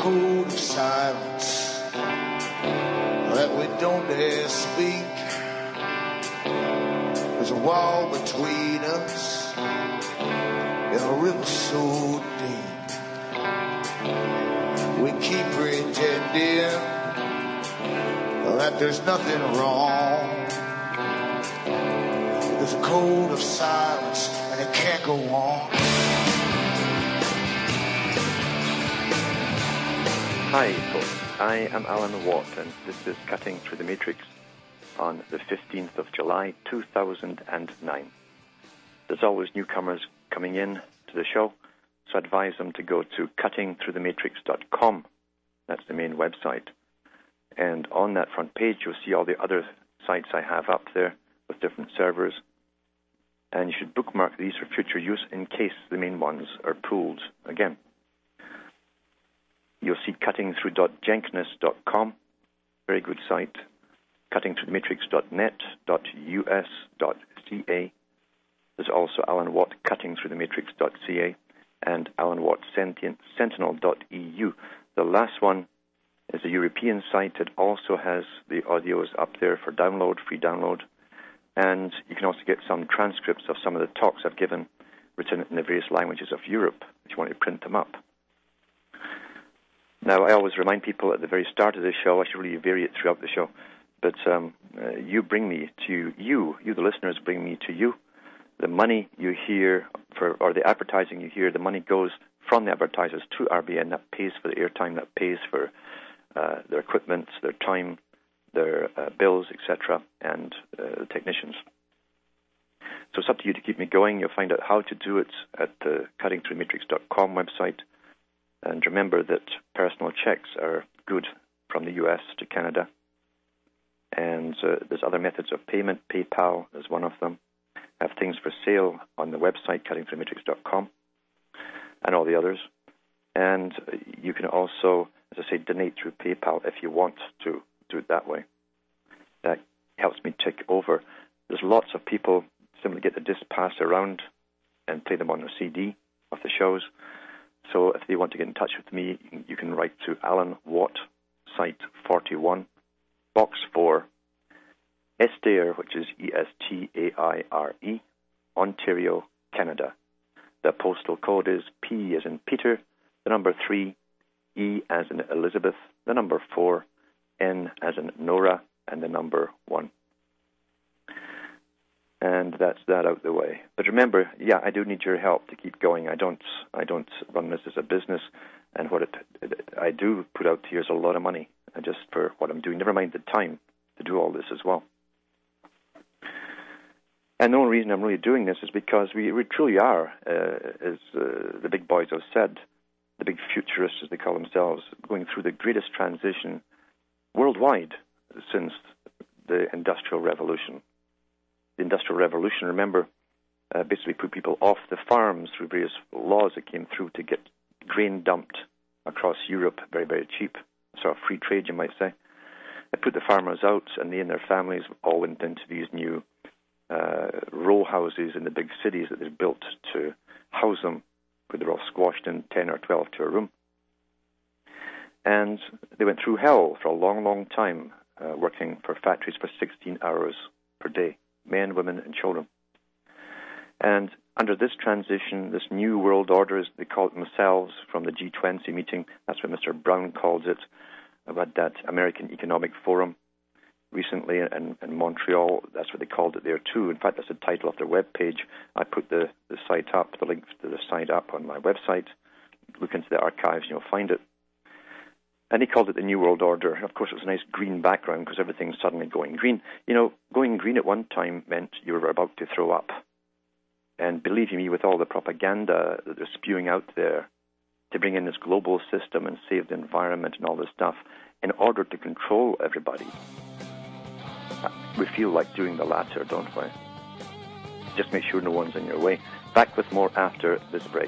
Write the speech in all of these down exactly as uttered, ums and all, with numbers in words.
code of silence that we don't dare speak. There's a wall between us and a river so deep. We keep pretending that there's nothing wrong. There's a code of silence and it can't go on. Hi folks, I am Alan Watt and this is Cutting Through the Matrix on the fifteenth of July two thousand nine. There's always newcomers coming in to the show, so I advise them to go to cutting through the matrix dot com. That's the main website. And on that front page you'll see all the other sites I have up there with different servers. And you should bookmark these for future use in case the main ones are pulled again. You'll see cutting through dot jenkins dot com, very good site. cutting through the matrix dot net, .us, .ca. There's also Alan Watt, cutting through the matrix dot c a, and Alan Watt sentinel dot e u. The last one is a European site. It also has the audios up there for download, free download. And you can also get some transcripts of some of the talks I've given, written in the various languages of Europe, if you want to print them up. Now, I always remind people at the very start of the show, I should really vary it throughout the show, but um, uh, you bring me to you, you the listeners bring me to you. The money you hear, for, or the advertising you hear, the money goes from the advertisers to R B N. That pays for the airtime, that pays for uh, their equipment, their time, their uh, bills, et cetera, and uh, the technicians. So it's up to you to keep me going. You'll find out how to do it at the cutting through matrix dot com website. And remember that personal checks are good from the U S to Canada. And uh, there's other methods of payment. PayPal is one of them. I have things for sale on the website, cutting through matrix dot com, and all the others. And you can also, as I say, donate through PayPal if you want to do it that way. That helps me tick over. There's lots of people simply get the disc passed around and play them on a C D of the shows. So if they want to get in touch with me, you can, you can write to Alan Watt, Site forty-one, Box four, Estaire, which is E S T A I R E, Ontario, Canada. The postal code is P as in Peter, the number three, E as in Elizabeth, the number four, N as in Nora, and the number one. And that's that out the way. But remember, yeah, I do need your help to keep going. I don't, I don't run this as a business, and what it, it I do put out here is a lot of money, and just for what I'm doing. Never mind the time to do all this as well. And the only reason I'm really doing this is because we, we truly are, uh, as uh, the big boys have said, the big futurists, as they call themselves, going through the greatest transition worldwide since the Industrial Revolution. The Industrial Revolution, remember, uh, basically put people off the farms through various laws that came through to get grain dumped across Europe very, very cheap. Sort of free trade, you might say. It put the farmers out, and they and their families all went into these new uh, row houses in the big cities that they built to house them, where they're all squashed in ten or twelve to a room. And they went through hell for a long, long time, uh, working for factories for sixteen hours per day. Men, women, and children. And under this transition, this new world order, as they call it themselves, from the G twenty meeting, that's what Mister Brown calls it, about that American Economic Forum recently in, in Montreal. That's what they called it there too. In fact, that's the title of their webpage. I put the, the site up, the link to the site up on my website. Look into the archives and you'll find it. And he called it the New World Order. Of course, it was a nice green background because everything's suddenly going green. You know, going green at one time meant you were about to throw up. And believe you me, with all the propaganda that they're spewing out there to bring in this global system and save the environment and all this stuff, in order to control everybody, we feel like doing the latter, don't we? Just make sure no one's in your way. Back with more after this break.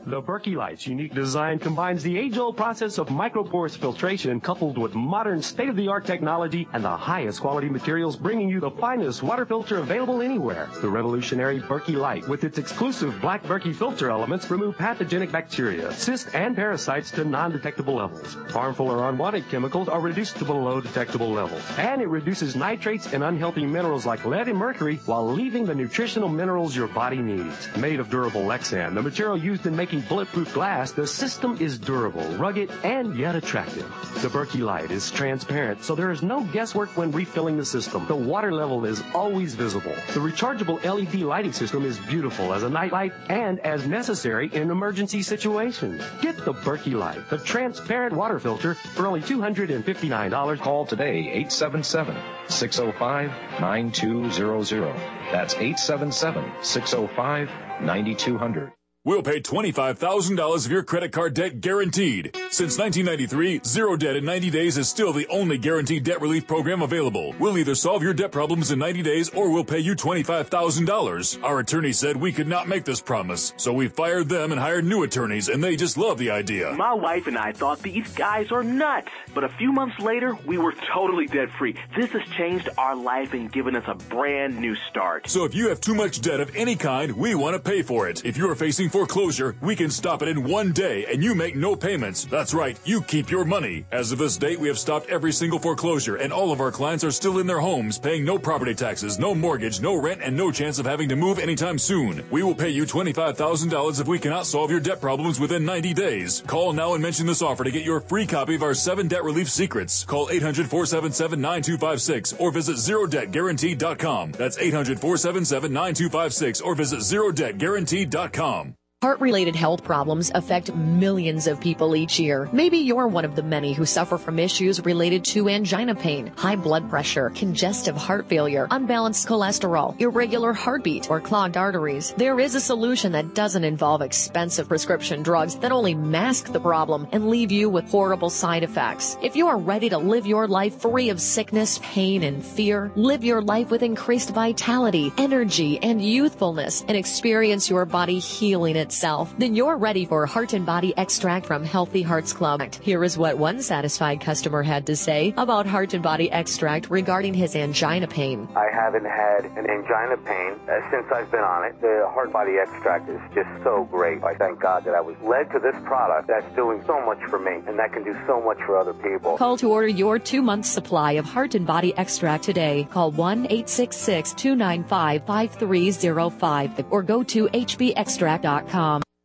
The Berkey Light's unique design combines the age-old process of microporous filtration coupled with modern state-of-the-art technology and the highest quality materials, bringing you the finest water filter available anywhere. The revolutionary Berkey Light, with its exclusive black Berkey filter elements, remove pathogenic bacteria, cysts, and parasites to non-detectable levels. Harmful or unwanted chemicals are reduced to below detectable levels. And it reduces nitrates and unhealthy minerals like lead and mercury while leaving the nutritional minerals your body needs. Made of durable Lexan, the material used in making bulletproof glass, the system is durable, rugged, and yet attractive. The Berkey Light is transparent, so there is no guesswork when refilling the system. The water level is always visible. The rechargeable L E D lighting system is beautiful as a nightlight and as necessary in emergency situations. Get the Berkey Light, the transparent water filter, for only two hundred fifty-nine dollars. Call today, eight seven seven, six oh five, nine two zero zero. That's eight seven seven, six oh five, nine two zero zero. We'll pay twenty-five thousand dollars of your credit card debt guaranteed. Since nineteen ninety-three, Zero Debt in ninety days is still the only guaranteed debt relief program available. We'll either solve your debt problems in ninety days or we'll pay you twenty-five thousand dollars. Our attorney said we could not make this promise, so we fired them and hired new attorneys, and they just love the idea. My wife and I thought these guys are nuts, but a few months later, we were totally debt-free. This has changed our life and given us a brand new start. So if you have too much debt of any kind, we want to pay for it. If you are facing foreclosure, we can stop it in one day and you make no payments. That's right, you keep your money. As of this date, we have stopped every single foreclosure and all of our clients are still in their homes paying no property taxes, no mortgage, no rent, and no chance of having to move anytime soon. We will pay you twenty-five thousand dollars if we cannot solve your debt problems within ninety days. Call now and mention this offer to get your free copy of our seven debt relief secrets. Call eight hundred, four seven seven, nine two five six or visit zero debt guaranteed dot com. That's eight hundred, four seven seven, nine two five six or visit zero debt guaranteed dot com. Heart-related health problems affect millions of people each year. Maybe you're one of the many who suffer from issues related to angina pain, high blood pressure, congestive heart failure, unbalanced cholesterol, irregular heartbeat, or clogged arteries. There is a solution that doesn't involve expensive prescription drugs that only mask the problem and leave you with horrible side effects. If you are ready to live your life free of sickness, pain, and fear, live your life with increased vitality, energy, and youthfulness, and experience your body healing it itself, then you're ready for Heart and Body Extract from Healthy Hearts Club. Here is what one satisfied customer had to say about Heart and Body Extract regarding his angina pain. I haven't had an angina pain uh, since I've been on it. The Heart Body Extract is just so great. I thank God that I was led to this product that's doing so much for me and that can do so much for other people. Call to order your two-month supply of Heart and Body Extract today. Call one eight six six, two nine five, five three zero five or go to h b extract dot com.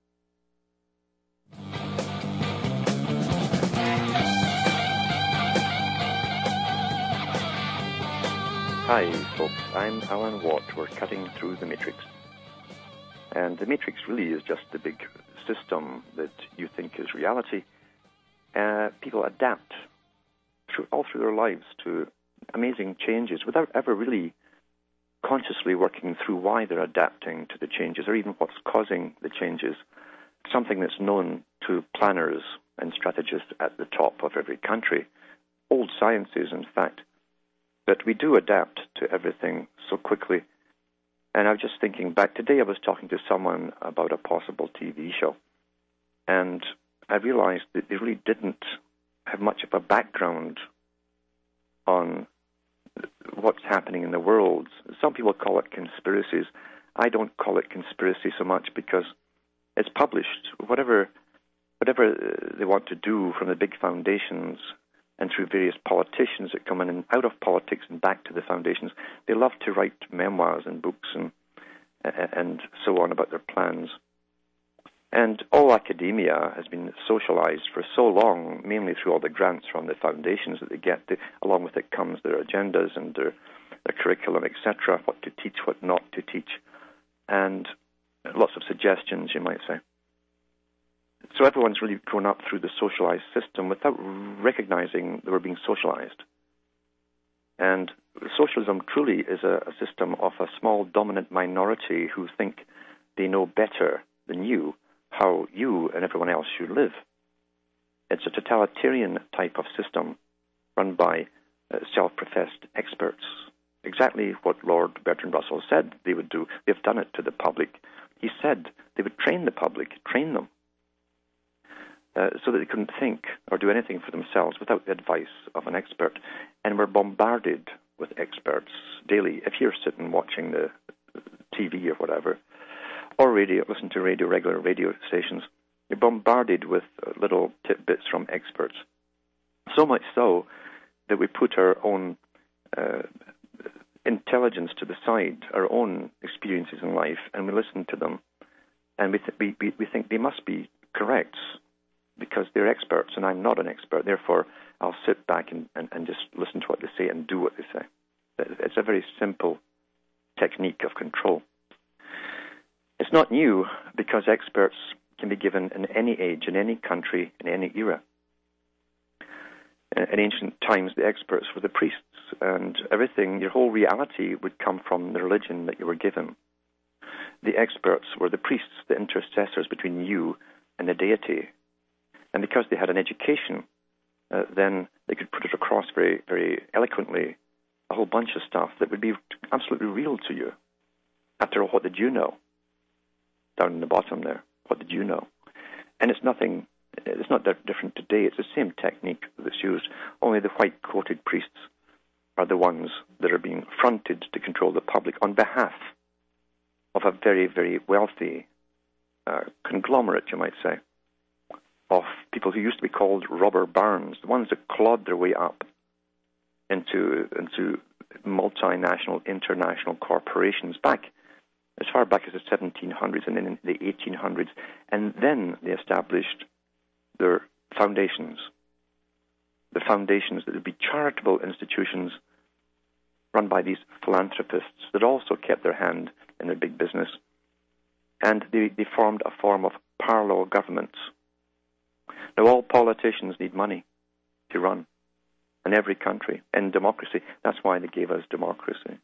Hi, folks. I'm Alan Watt. We're cutting through the matrix. And the matrix really is just the big system that you think is reality. Uh, people adapt through, all through their lives to amazing changes without ever really consciously working through why they're adapting to the changes or even what's causing the changes. Something that's known to planners and strategists at the top of every country. Old sciences, in fact. But we do adapt to everything so quickly. And I was just thinking back, today I was talking to someone about a possible T V show. And I realized that they really didn't have much of a background on what's happening in the world. Some people call it conspiracies. I don't call it conspiracy so much because it's published. Whatever, whatever they want to do from the big foundations and through various politicians that come in and out of politics and back to the foundations, they love to write memoirs and books and and so on about their plans. And all academia has been socialized for so long, mainly through all the grants from the foundations that they get. To, along with it comes their agendas and their, their curriculum, et cetera, what to teach, what not to teach, and lots of suggestions, you might say. So everyone's really grown up through the socialized system without recognizing they were being socialized. And socialism truly is a, a system of a small dominant minority who think they know better than you how you and everyone else should live. It's a totalitarian type of system run by uh, self-professed experts. Exactly what Lord Bertrand Russell said they would do. They've done it to the public. He said they would train the public, train them uh, so that they couldn't think or do anything for themselves without the advice of an expert. And we're bombarded with experts daily. If you're sitting watching the T V or whatever, or radio, listen to radio, regular radio stations, you're bombarded with little tidbits from experts. So much so that we put our own uh, intelligence to the side, our own experiences in life, and we listen to them, and we, th- we, we, we think they must be correct because they're experts, and I'm not an expert. Therefore, I'll sit back and, and, and just listen to what they say and do what they say. It's a very simple technique of control. It's not new because experts can be given in any age, in any country, in any era. In ancient times, the experts were the priests, and everything, your whole reality would come from the religion that you were given. The experts were the priests, the intercessors between you and the deity. And because they had an education, uh, then they could put it across very, very eloquently, a whole bunch of stuff that would be absolutely real to you. After all, what did you know? Down in the bottom there, what did you know? And it's nothing, it's not that different today. It's the same technique that's used, only the white-coated priests are the ones that are being fronted to control the public on behalf of a very, very wealthy uh, conglomerate, you might say, of people who used to be called robber barons, the ones that clawed their way up into into multinational, international corporations back as far back as the seventeen hundreds and then in the eighteen hundreds, and then they established their foundations, the foundations that would be charitable institutions run by these philanthropists that also kept their hand in their big business, and they, they formed a form of parallel governments. Now, all politicians need money to run in every country, in democracy. That's why they gave us democracy.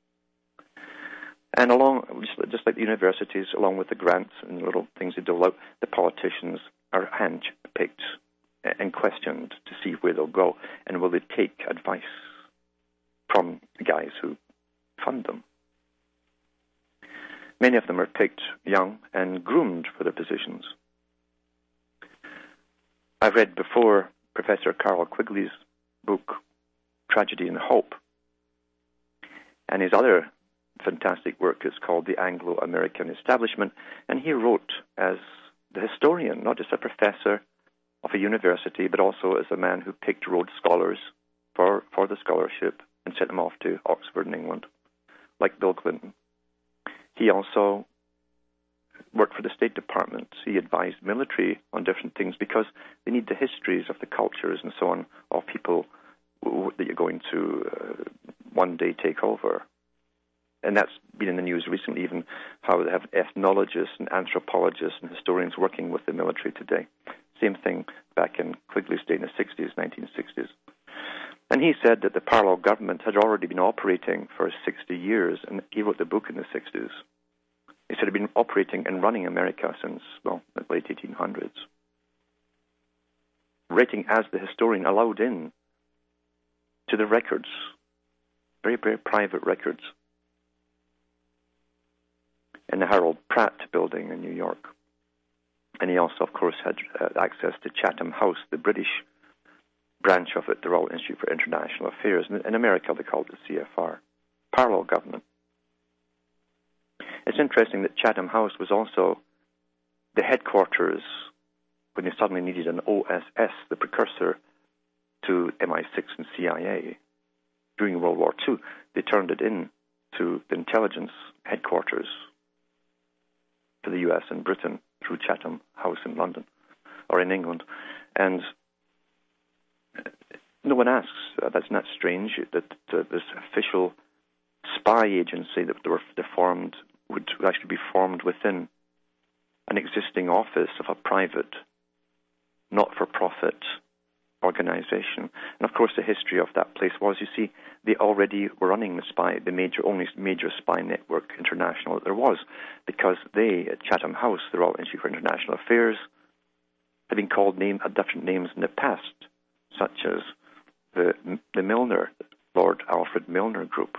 And along, just, just like the universities, along with the grants and the little things they dole out, the politicians are hand-picked and questioned to see where they'll go, and will they take advice from the guys who fund them. Many of them are picked young and groomed for their positions. I've read before Professor Carroll Quigley's book, Tragedy and Hope, and his other fantastic work is called The Anglo-American Establishment, and he wrote as the historian, not just a professor of a university, but also as a man who picked Rhodes Scholars for, for the scholarship and sent them off to Oxford in England, like Bill Clinton. He also worked for the State Department. He advised military on different things because they need the histories of the cultures and so on of people who, that you're going to uh, one day take over. And that's been in the news recently, even how they have ethnologists and anthropologists and historians working with the military today. Same thing back in Quigley's day in the sixties, nineteen sixties. And he said that the parallel government had already been operating for sixty years, and he wrote the book in the sixties. He said it had been operating and running America since, well, the late eighteen hundreds. Writing as the historian allowed in to the records, very, very private records, in the Harold Pratt building in New York. And he also, of course, had uh, access to Chatham House, the British branch of it, the Royal Institute for International Affairs. In, in America, they called it the C F R, parallel government. It's interesting that Chatham House was also the headquarters when they suddenly needed an O S S, the precursor to M I six and C I A. During World War Two, they turned it in to the intelligence headquarters for the U S and Britain through Chatham House in London or in England. And no one asks, uh, that's not strange, that uh, this official spy agency that they were they formed would actually be formed within an existing office of a private, not-for-profit organization. And of course, the history of that place was, you see, they already were running the spy, the major, only major spy network international that there was, because they, at Chatham House, the Royal Institute for International Affairs, had been called name, at different names in the past, such as the the Milner, Lord Alfred Milner Group,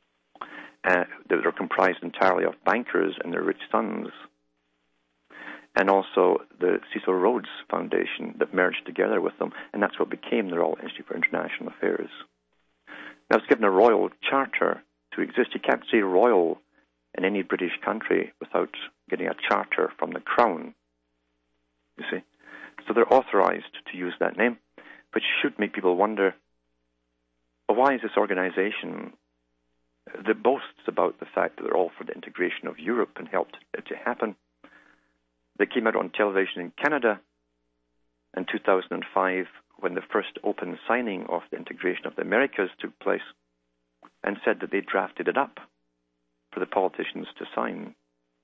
uh, that are comprised entirely of bankers and their rich sons. and also the Cecil Rhodes Foundation that merged together with them, and that's what became the Royal Institute for International Affairs. Now, it's given a royal charter to exist. You can't say royal in any British country without getting a charter from the Crown, you see. So they're authorized to use that name, which should make people wonder, well, why is this organization that boasts about the fact that they're all for the integration of Europe and helped it to happen? They came out on television in Canada in two thousand five when the first open signing of the integration of the Americas took place, and said that they drafted it up for the politicians to sign.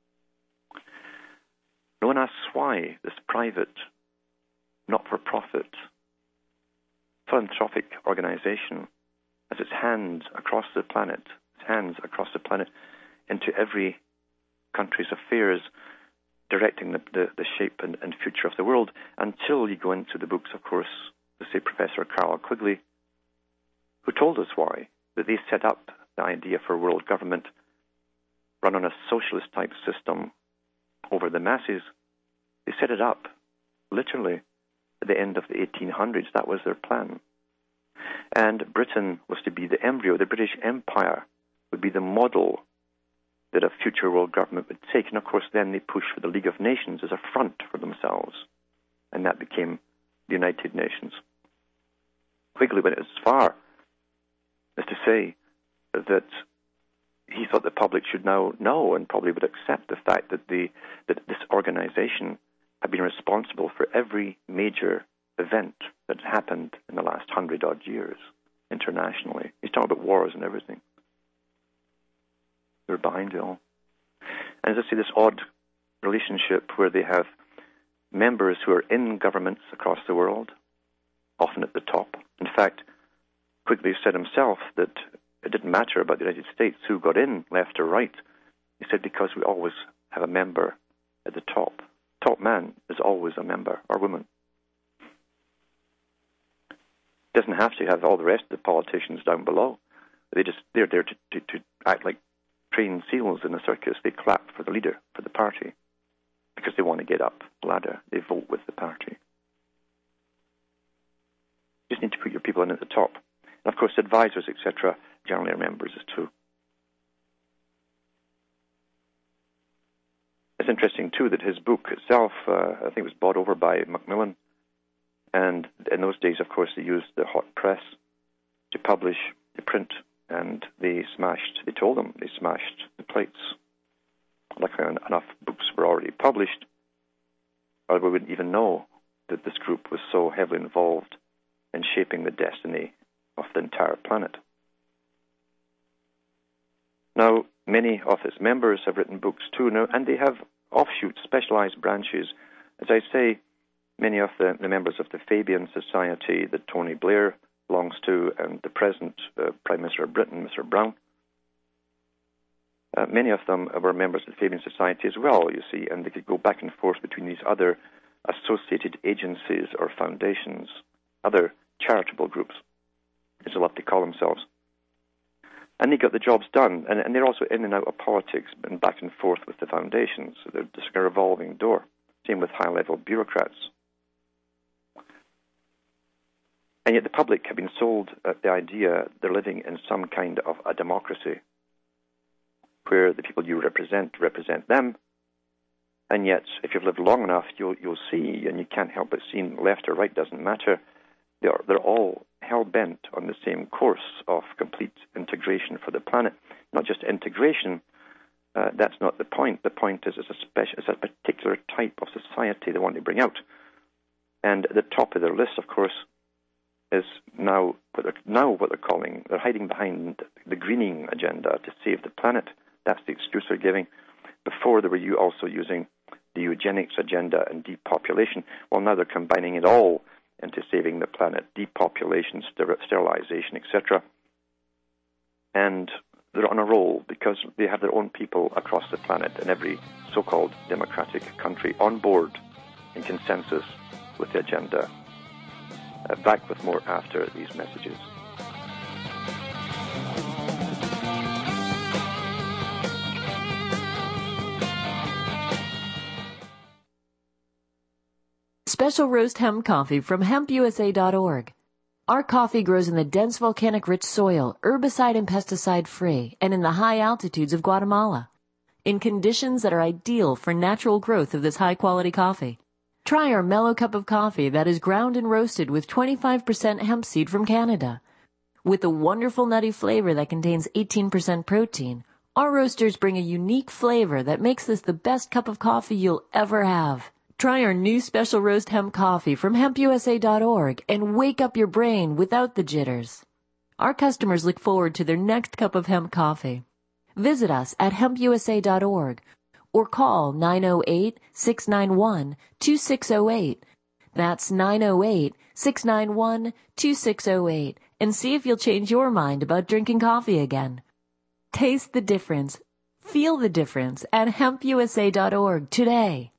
No one asks why this private, not-for-profit, philanthropic organization has its hands across the planet, its hands across the planet into every country's affairs, directing the, the, the shape and, and future of the world, until you go into the books, of course, the say Professor Carroll Quigley, who told us why, that they set up the idea for world government run on a socialist-type system over the masses. They set it up, literally, at the end of the eighteen hundreds. That was their plan. And Britain was to be the embryo. The British Empire would be the model that a future world government would take. And, of course, then they pushed for the League of Nations as a front for themselves. And that became the United Nations. Quigley went as far as to say that he thought the public should now know and probably would accept the fact that the that this organization had been responsible for every major event that happened in the last hundred-odd years internationally. He's talking about wars and everything. They're behind it all. And as I say, this odd relationship where they have members who are in governments across the world, often at the top. In fact, Quigley said himself that it didn't matter about the United States who got in, left or right. He said because we always have a member at the top. Top man is always a member, or woman. Doesn't have to have all the rest of the politicians down below. They just they're there to, to, to act like trained seals in a circus. They clap for the leader, for the party, because they want to get up the ladder. They vote with the party. You just need to put your people in at the top. And of course, advisors, et cetera, generally are members too. It's interesting too that his book itself, uh, I think, was bought over by Macmillan. And in those days, of course, they used the hot press to publish, to print, and they smashed, they told them they smashed the plates. Luckily, enough books were already published, or we wouldn't even know that this group was so heavily involved in shaping the destiny of the entire planet. Now, many of its members have written books too now, and they have offshoots, specialized branches. As I say, many of the, the members of the Fabian Society that Tony Blair belongs to, and the present uh, Prime Minister of Britain, Mister Brown, uh, many of them were members of the Fabian Society as well, you see, and they could go back and forth between these other associated agencies or foundations, other charitable groups, as they love to call themselves. And they got the jobs done, and, and they're also in and out of politics and back and forth with the foundations. So they're just a revolving door. Same with high-level bureaucrats. And yet the public have been sold uh, the idea they're living in some kind of a democracy where the people you represent represent them. And yet, if you've lived long enough, you'll, you'll see, and you can't help but see, left or right doesn't matter, they're, they're all hell-bent on the same course of complete integration for the planet. Not just integration, uh, that's not the point. The point is it's a, special, it's a particular type of society they want to bring out. And at the top of their list, of course, is now what they're, now what they're calling, they're hiding behind the greening agenda to save the planet. That's the excuse they're giving. Before they were also using the eugenics agenda and depopulation. Well, now they're combining it all into saving the planet, depopulation, ster- sterilization, et cetera. And they're on a roll because they have their own people across the planet in every so-called democratic country on board in consensus with the agenda. Uh, back with more after these messages. special roast hemp coffee from hemp u s a dot org. Our coffee grows in the dense volcanic-rich soil, herbicide and pesticide-free, and in the high altitudes of Guatemala, in conditions that are ideal for natural growth of this high-quality coffee. Try our mellow cup of coffee that is ground and roasted with twenty-five percent hemp seed from Canada. With a wonderful nutty flavor that contains eighteen percent protein, our roasters bring a unique flavor that makes this the best cup of coffee you'll ever have. Try our new special roast hemp coffee from hemp u s a dot org and wake up your brain without the jitters. Our customers look forward to their next cup of hemp coffee. Visit us at hemp u s a dot org or call nine oh eight, six nine one, two six oh eight. That's nine oh eight, six nine one, two six oh eight and see if you'll change your mind about drinking coffee again. Taste the difference. Feel the difference at hemp u s a dot org today.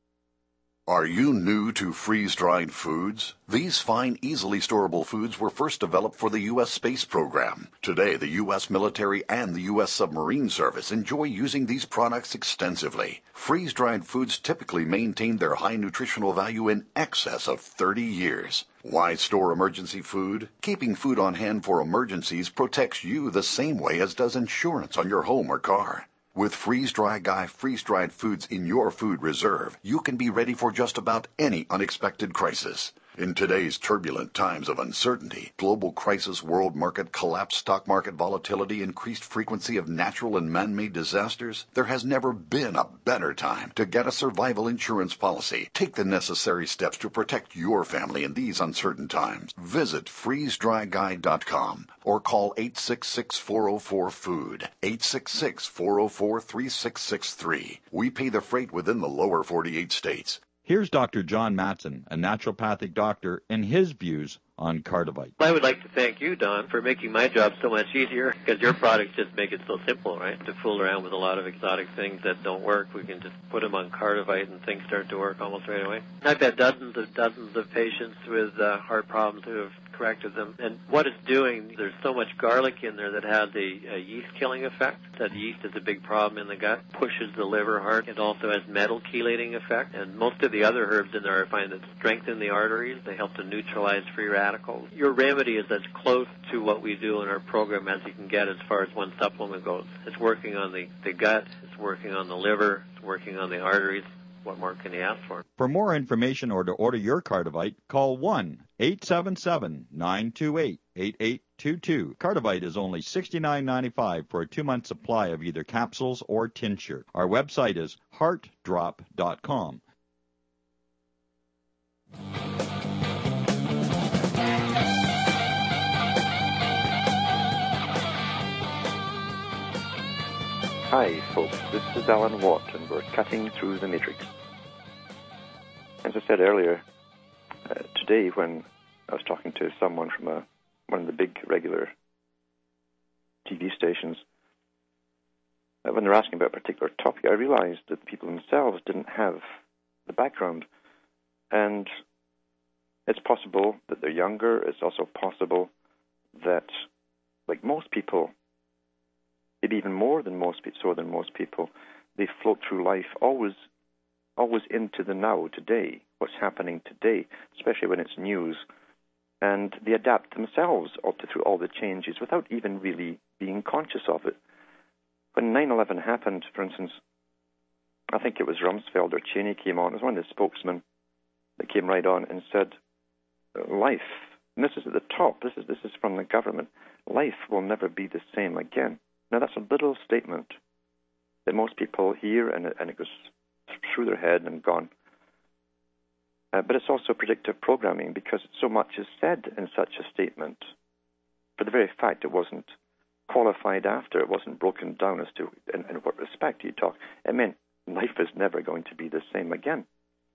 Are you new to freeze-dried foods? These fine, easily storable foods were first developed for the U S space program. Today, the U S military and the U S submarine service enjoy using these products extensively. Freeze-dried foods typically maintain their high nutritional value in excess of thirty years. Why store emergency food? Keeping food on hand for emergencies protects you the same way as does insurance on your home or car. With Freeze-Dry Guy freeze-dried foods in your food reserve, you can be ready for just about any unexpected crisis. In today's turbulent times of uncertainty, global crisis, world market collapse, stock market volatility, increased frequency of natural and man-made disasters, there has never been a better time to get a survival insurance policy. Take the necessary steps to protect your family in these uncertain times. Visit freeze dry guy dot com or call eight six six, four oh four, food, eight six six, four oh four, three six six three. We pay the freight within the lower forty-eight states. Here's Doctor John Matson, a naturopathic doctor, and his views on Cardivite. I would like to thank you, Don, for making my job so much easier, because your products just make it so simple, right? To fool around with a lot of exotic things that don't work, we can just put them on Cardivite and things start to work almost right away. I've had dozens of dozens of patients with uh, heart problems who have corrected them. And what it's doing, there's so much garlic in there that has a, a yeast-killing effect. That yeast is a big problem in the gut, pushes the liver hard. It also has metal chelating effect. And most of the other herbs in there I find that strengthen the arteries. They help to neutralize free radicals. Your remedy is as close to what we do in our program as you can get as far as one supplement goes. It's working on the, the gut, it's working on the liver, it's working on the arteries. What more can you ask for? For more information or to order your Cardivite, call one eight seven seven, nine two eight, eight eight two two. Cardivite is only sixty-nine ninety-five for a two-month supply of either capsules or tincture. Our website is heart drop dot com. Hi, folks. This is Alan Watt, and we're cutting through the matrix. As I said earlier, uh, today when I was talking to someone from a, one of the big regular T V stations, uh, when they were asking about a particular topic, I realized that the people themselves didn't have the background. And it's possible that they're younger. It's also possible that, like most people, maybe even more than most people, so than most people, they float through life always always into the now, today, what's happening today, especially when it's news. And they adapt themselves through all the changes without even really being conscious of it. When nine eleven happened, for instance, I think it was Rumsfeld or Cheney came on, it was one of the spokesmen that came right on and said, life, and this is at the top, this is, this is from the government, life will never be the same again. Now, that's a little statement that most people hear, and it, and it goes through their head and gone. Uh, but it's also predictive programming, because so much is said in such a statement for the very fact it wasn't qualified after, it wasn't broken down as to in, in what respect you talk. It meant life is never going to be the same again.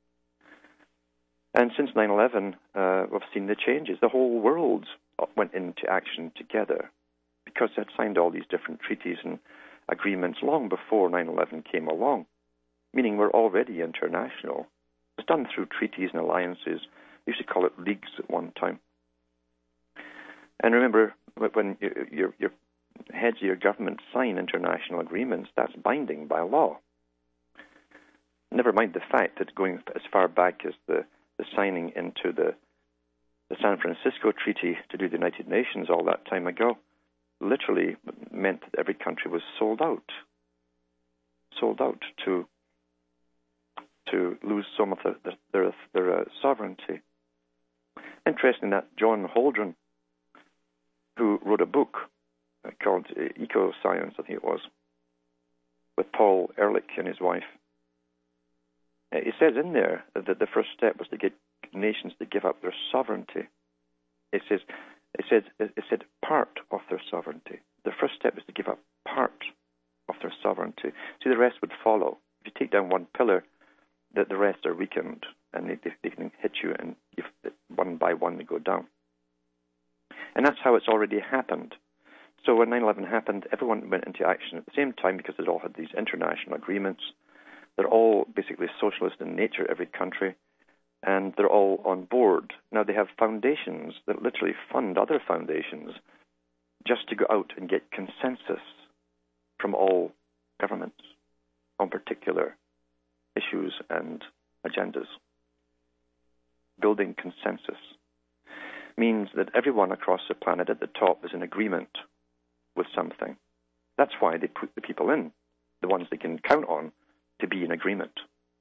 And since nine eleven, uh, we've seen the changes. The whole world went into action together, because they had signed all these different treaties and agreements long before nine eleven came along, meaning we're already international. It's done through treaties and alliances. We used to call it leagues at one time. And remember, when your, your heads of your government sign international agreements, that's binding by law. Never mind the fact that going as far back as the the signing into the, the San Francisco Treaty to do the United Nations all that time ago literally meant that every country was sold out, sold out to to lose some of their their, their uh, sovereignty. Interesting that John Holdren, who wrote a book called Eco Science, I think it was, with Paul Ehrlich and his wife, he says in there that the first step was to get nations to give up their sovereignty. It says, it said, it said part of their sovereignty. The first step is to give up part of their sovereignty. See, the rest would follow. If you take down one pillar, that the rest are weakened, and they, they can hit you, and if, one by one they go down. And that's how it's already happened. So when nine eleven happened, everyone went into action at the same time because they'd all had these international agreements. They're all basically socialist in nature, every country, and they're all on board. Now they have foundations that literally fund other foundations just to go out and get consensus from all governments on particular issues and agendas. Building consensus means that everyone across the planet at the top is in agreement with something. That's why they put the people in, the ones they can count on, to be in agreement.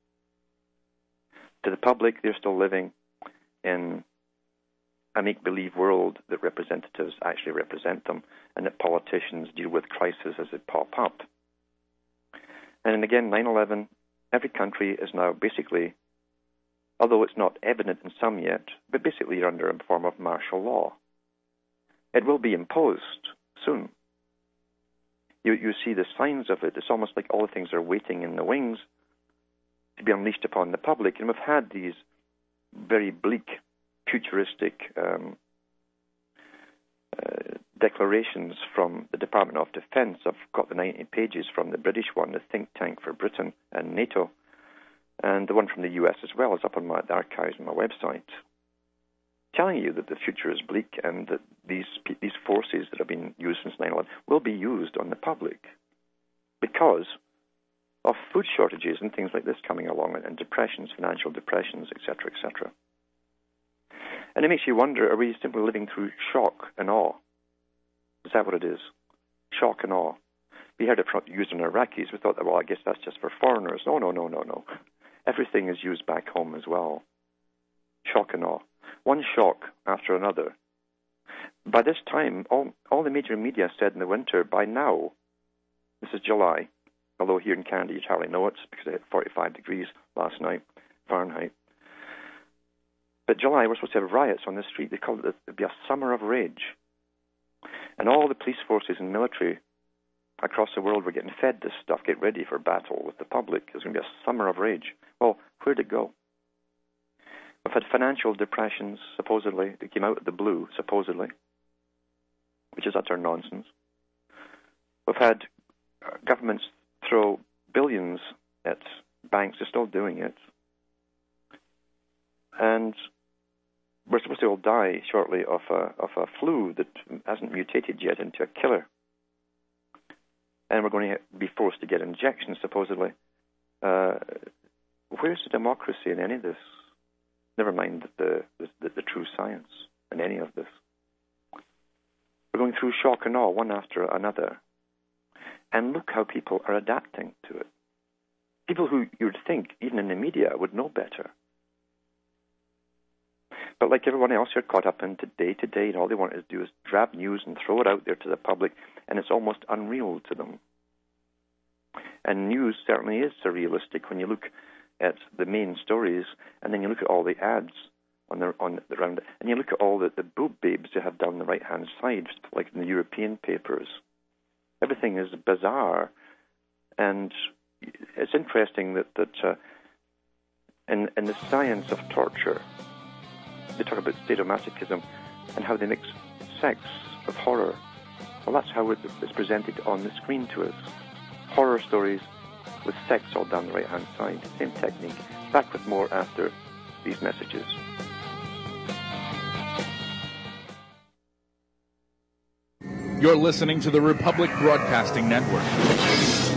To the public, they're still living in a make-believe world that representatives actually represent them, and that politicians deal with crises as they pop up. And again, nine eleven, every country is now basically, although it's not evident in some yet, but basically you're under a form of martial law. It will be imposed soon. You, you see the signs of it. It's almost like all the things are waiting in the wings to be unleashed upon the public. And we've had these very bleak, futuristic um, uh, declarations from the Department of Defense. I've got the ninety pages from the British one, the think tank for Britain and NATO. And the one from the U S as well is up on my the archives on my website, telling you that the future is bleak and that these these forces that have been used since nine eleven will be used on the public because of food shortages and things like this coming along, and depressions, financial depressions, et cetera, et cetera. And it makes you wonder, are we simply living through shock and awe? Is that what it is? Shock and awe. We heard it used on Iraqis. We thought that, well, I guess that's just for foreigners. No, no, no, no, no. Everything is used back home as well. Shock and awe. One shock after another. By this time, all, all the major media said in the winter, by now, this is July, although here in Canada you hardly know it because it hit forty-five degrees last night, Fahrenheit. But July, we're supposed to have riots on the street. They called it it'd be a summer of rage. And all the police forces and military across the world were getting fed this stuff, get ready for battle with the public. There's going to be a summer of rage. Well, where'd it go? We've had financial depressions, supposedly, that came out of the blue, supposedly, which is utter nonsense. We've had governments throw billions at banks. They're still doing it. And we're supposed to all die shortly of a, of a flu that hasn't mutated yet into a killer. And we're going to be forced to get injections, supposedly. Uh, where's the democracy in any of this? Never mind the, the, the, the true science in any of this. We're going through shock and awe, one after another. And look how people are adapting to it. People who you would think, even in the media, would know better. But like everyone else, they're caught up into day to day, and all they want to do is grab news and throw it out there to the public, and it's almost unreal to them. And news certainly is surrealistic when you look at the main stories, and then you look at all the ads on the on the round, and you look at all the, the boob babes they have down the right-hand side, like in the European papers. Everything is bizarre, and it's interesting that that uh, in in the science of torture, they talk about sadomasochism and how they mix sex with horror. Well, that's how it's presented on the screen to us. Horror stories with sex all down the right-hand side. Same technique. Back with more after these messages. You're listening to the Republic Broadcasting Network,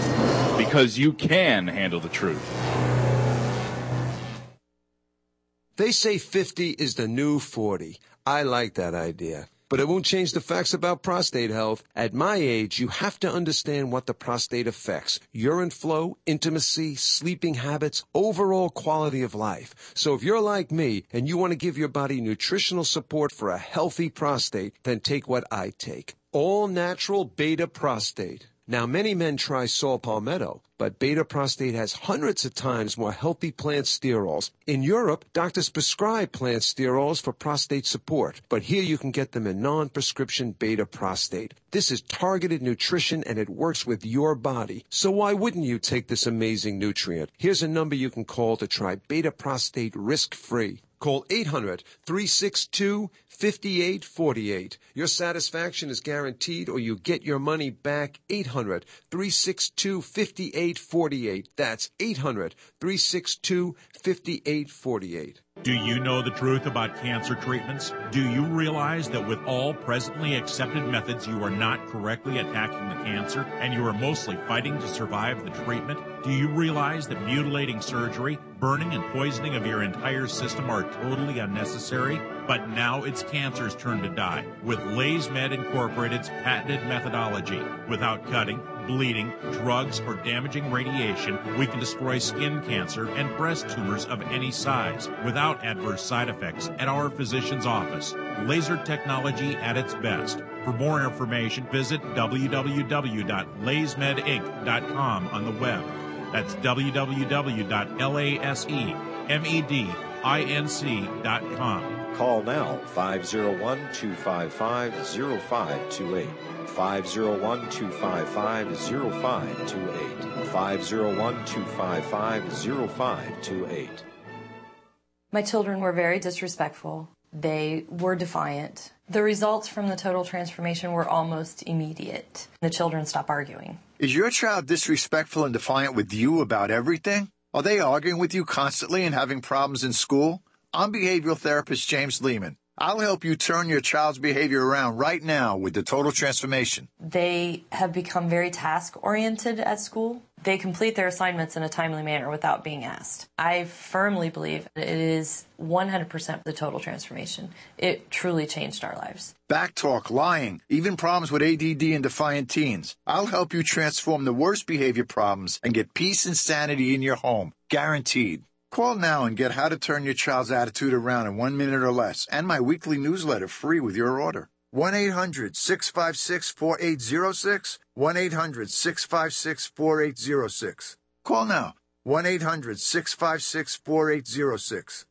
because you can handle the truth. They say fifty is the new forty. I like that idea. But it won't change the facts about prostate health. At my age, you have to understand what the prostate affects. Urine flow, intimacy, sleeping habits, overall quality of life. So if you're like me and you want to give your body nutritional support for a healthy prostate, then take what I take. All natural Beta Prostate. Now, many men try saw palmetto, but Beta Prostate has hundreds of times more healthy plant sterols. In Europe, doctors prescribe plant sterols for prostate support, but here you can get them in non-prescription Beta Prostate. This is targeted nutrition, and it works with your body. So why wouldn't you take this amazing nutrient? Here's a number you can call to try Beta Prostate risk-free. Call eight hundred, three six two, five eight four eight. Your satisfaction is guaranteed, or you get your money back. eight hundred, three six two, five eight four eight. That's eight hundred, three six two, five eight four eight. Do you know the truth about cancer treatments? Do you realize that with all presently accepted methods, you are not correctly attacking the cancer, and you are mostly fighting to survive the treatment? Do you realize that mutilating surgery, burning and poisoning of your entire system are totally unnecessary? But now it's cancer's turn to die with LaysMed Incorporated's patented methodology. Without cutting, bleeding, drugs, or damaging radiation, we can destroy skin cancer and breast tumors of any size without adverse side effects at our physician's office. Laser technology at its best. For more information, visit w w w dot laysmed inc dot com on the web. That's w w w dot laysmed inc dot com. Call now, five oh one, two five five, oh five two eight. five oh one, two five five, oh five two eight. five oh one, two five five, oh five two eight. My children were very disrespectful. They were defiant. The results from the total transformation were almost immediate. The children stopped arguing. Is your child disrespectful and defiant with you about everything? Are they arguing with you constantly and having problems in school? I'm behavioral therapist James Lehman. I'll help you turn your child's behavior around right now with the Total Transformation. They have become very task-oriented at school. They complete their assignments in a timely manner without being asked. I firmly believe it is one hundred percent the Total Transformation. It truly changed our lives. Backtalk, lying, even problems with A D D and defiant teens. I'll help you transform the worst behavior problems and get peace and sanity in your home. Guaranteed. Call now and get how to turn your child's attitude around in one minute or less, and my weekly newsletter free with your order. one eight hundred, six five six, four eight zero six, one eight hundred, six five six, four eight zero six. Call now, one eight hundred, six five six, four eight zero six.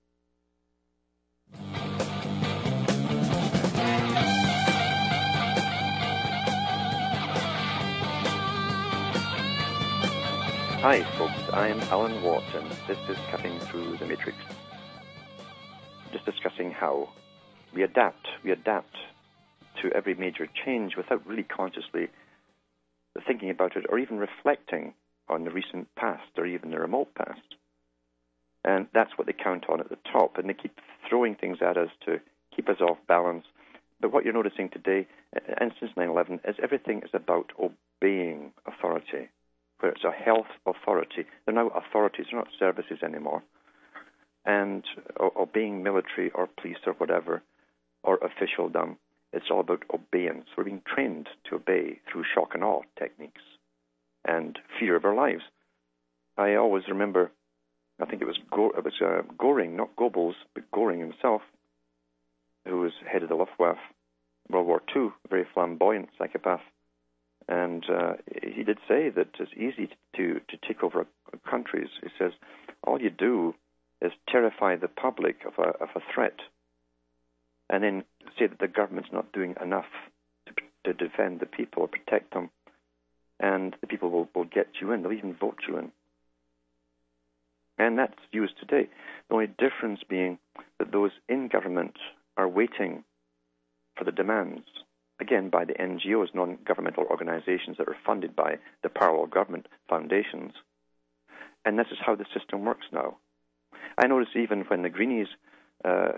Hi, folks. I'm Alan Watt, and this is Cutting Through the Matrix. Just discussing how we adapt. We adapt to every major change without really consciously thinking about it or even reflecting on the recent past or even the remote past. And that's what they count on at the top, and they keep throwing things at us to keep us off balance. But what you're noticing today, and since nine eleven, is everything is about obeying authority. Where it's a health authority. They're now authorities, they're not services anymore. And or, obeying military or police or whatever, or officialdom, it's all about obedience. We're being trained to obey through shock and awe techniques and fear of our lives. I always remember, I think it was Go, it was uh, Goring, not Goebbels, but Goring himself, who was head of the Luftwaffe, World War Two, a very flamboyant psychopath. And uh, he did say that it's easy to, to take over countries. He says, all you do is terrify the public of a, of a threat and then say that the government's not doing enough to, to defend the people or protect them. And the people will, will get you in. They'll even vote you in. And that's used today. The only difference being that those in government are waiting for the demands, again, by the N G Os, non-governmental organizations that are funded by the parallel government foundations. And this is how the system works now. I notice even when the Greenies uh,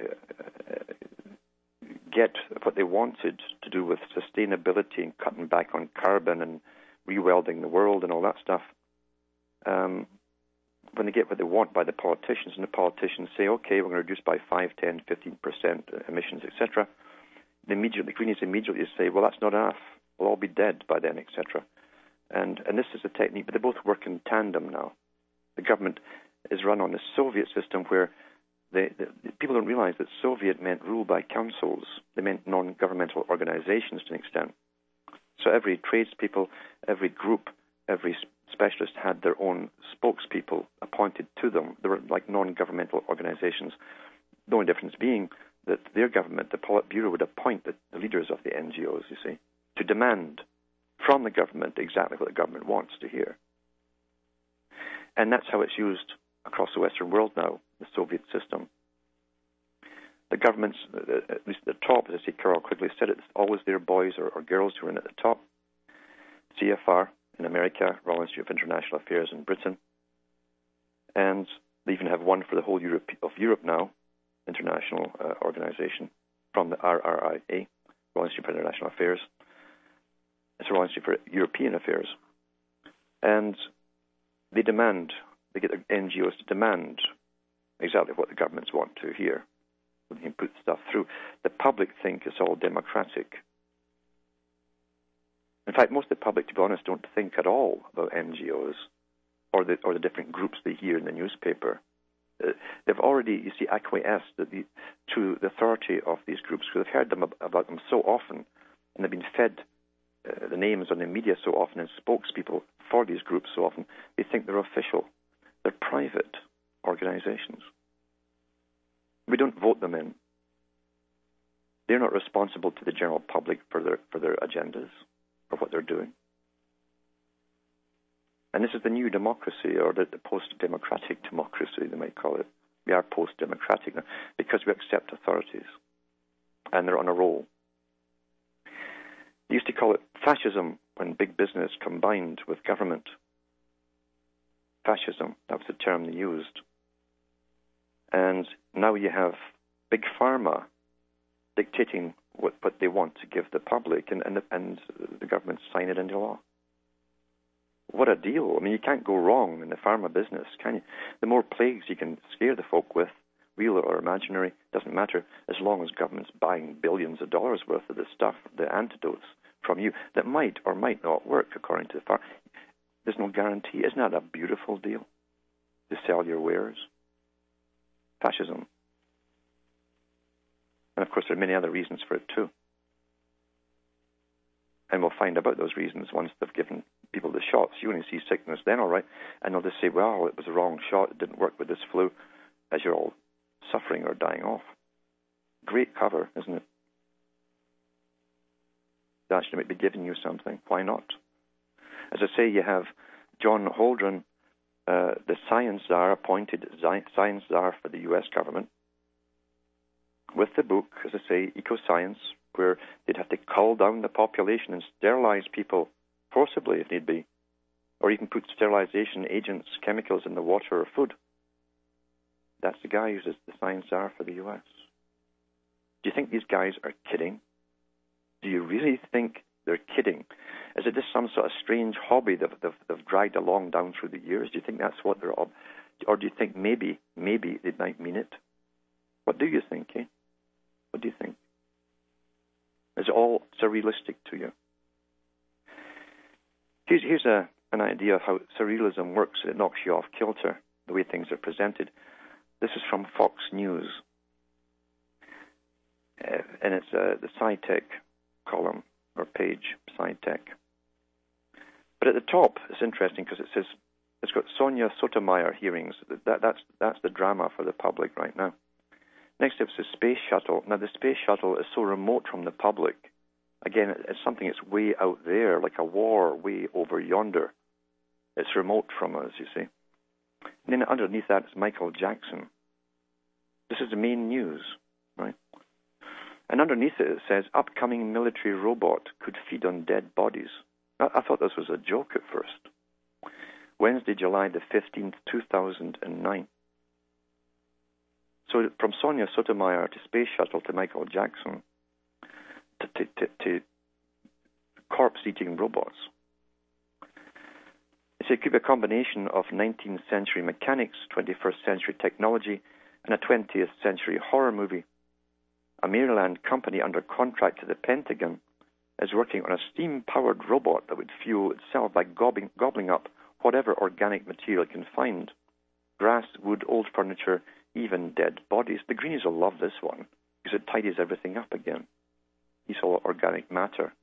get what they wanted to do with sustainability and cutting back on carbon and rewelding the world and all that stuff, um, when they get what they want by the politicians, and the politicians say, okay, we're going to reduce by five, ten, fifteen percent emissions, et cetera, the immediately, the Greenies immediately say, well, that's not enough. We'll all be dead by then, et cetera. And, and this is a technique, but they both work in tandem now. The government is run on the Soviet system where they, the, the people don't realize that Soviet meant rule by councils. They meant non-governmental organizations to an extent. So every tradespeople, every group, every specialist had their own spokespeople appointed to them. They were like non-governmental organizations. The only difference being that their government, the Politburo, would appoint the, the leaders of the N G Os, you see, to demand from the government exactly what the government wants to hear. And that's how it's used across the Western world now, the Soviet system. The governments, at least at the top, as I say, Carroll Quigley said it, it's always their boys or, or girls who are in at the top. C F R in America, Royal Institute of International Affairs in Britain. And they even have one for the whole Europe, of Europe now, international uh, organization from the R R I A, Royal Institute for International Affairs. It's a Royal Institute for European Affairs. And they demand, they get the N G Os to demand exactly what the governments want to hear. They can put stuff through. The public think it's all democratic. In fact, most of the public, to be honest, don't think at all about N G Os or the or the different groups they hear in the newspaper. Uh, they've already, you see, acquiesced to the, to the authority of these groups because they've heard them ab- about them so often, and they've been fed uh, the names on the media so often and spokespeople for these groups so often. They think they're official. They're private organizations. We don't vote them in. They're not responsible to the general public for their for their agendas or what they're doing. And this is the new democracy, or the, the post-democratic democracy, they might call it. We are post-democratic now because we accept authorities, and they're on a roll. They used to call it fascism when big business combined with government. Fascism, that was the term they used. And now you have big pharma dictating what, what they want to give the public, and, and, the, and the government sign it into law. What a deal. I mean, you can't go wrong in the pharma business, can you? The more plagues you can scare the folk with, real or imaginary, doesn't matter, as long as government's buying billions of dollars worth of the stuff, the antidotes from you, that might or might not work according to the pharma. There's no guarantee. Isn't that a beautiful deal to sell your wares? Fascism. And, of course, there are many other reasons for it, too. And we'll find about those reasons once they've given people the shots. You only see sickness then, all right, and they'll just say, well, it was a wrong shot, it didn't work with this flu, as you're all suffering or dying off. Great cover, isn't it? They actually might be giving you something. Why not? As I say, you have John Holdren, uh, the science czar, appointed science czar for the U S government, with the book, as I say, Eco-Science, where they'd have to cull down the population and sterilize people forcibly if need be, or even put sterilization agents, chemicals in the water or food. That's the guy who's the science czar for the U S. Do you think these guys are kidding? Do you really think they're kidding? Is it just some sort of strange hobby that they've, they've dragged along down through the years? Do you think that's what they're all... Or do you think maybe, maybe they might mean it? What do you think, eh? What do you think? Is it all surrealistic to you? Here's, here's a, an idea of how surrealism works. It knocks you off kilter, the way things are presented. This is from Fox News. Uh, and it's uh, the SciTech column or page, SciTech. But at the top, it's interesting because it says it's got Sonia Sotomayor hearings. That, that's, that's the drama for the public right now. Next up is the space shuttle. Now, the space shuttle is so remote from the public. Again, it's something that's way out there, like a war way over yonder. It's remote from us, you see. And then underneath that is Michael Jackson. This is the main news, right? And underneath it, it says, upcoming military robot could feed on dead bodies. I, I thought this was a joke at first. Wednesday, July the fifteenth, two thousand nine. So from Sonia Sotomayor to space shuttle to Michael Jackson to, to, to, to corpse-eating robots. It So it could be a combination of nineteenth century mechanics, twenty-first century technology, and a twentieth century horror movie. A Maryland company under contract to the Pentagon is working on a steam-powered robot that would fuel itself by gobbling, gobbling up whatever organic material it can find. Grass, wood, old furniture, even dead bodies. The Greenies will love this one because it tidies everything up again. It's all organic matter.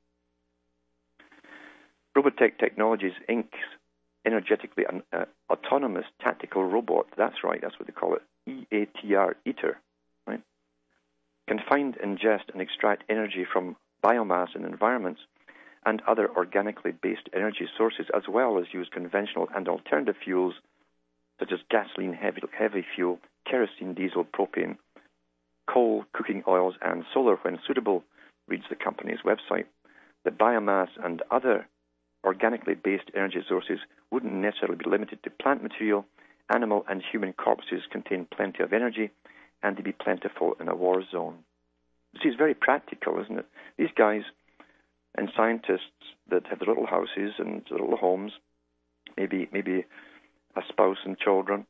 Robotech Technologies, Incorporated's energetically an uh, autonomous tactical robot. That's right, that's what they call it. E A T R, ITER, right? Can find, ingest, and extract energy from biomass in environments and other organically based energy sources, as well as use conventional and alternative fuels such as gasoline, heavy, heavy fuel, kerosene, diesel, propane, coal, cooking oils, and solar when suitable, reads the company's website. The biomass and other organically based energy sources wouldn't necessarily be limited to plant material. Animal and human corpses contain plenty of energy, and they be plentiful in a war zone. This is very practical, isn't it? These guys and scientists that have their little houses and their little homes, maybe maybe a spouse and children,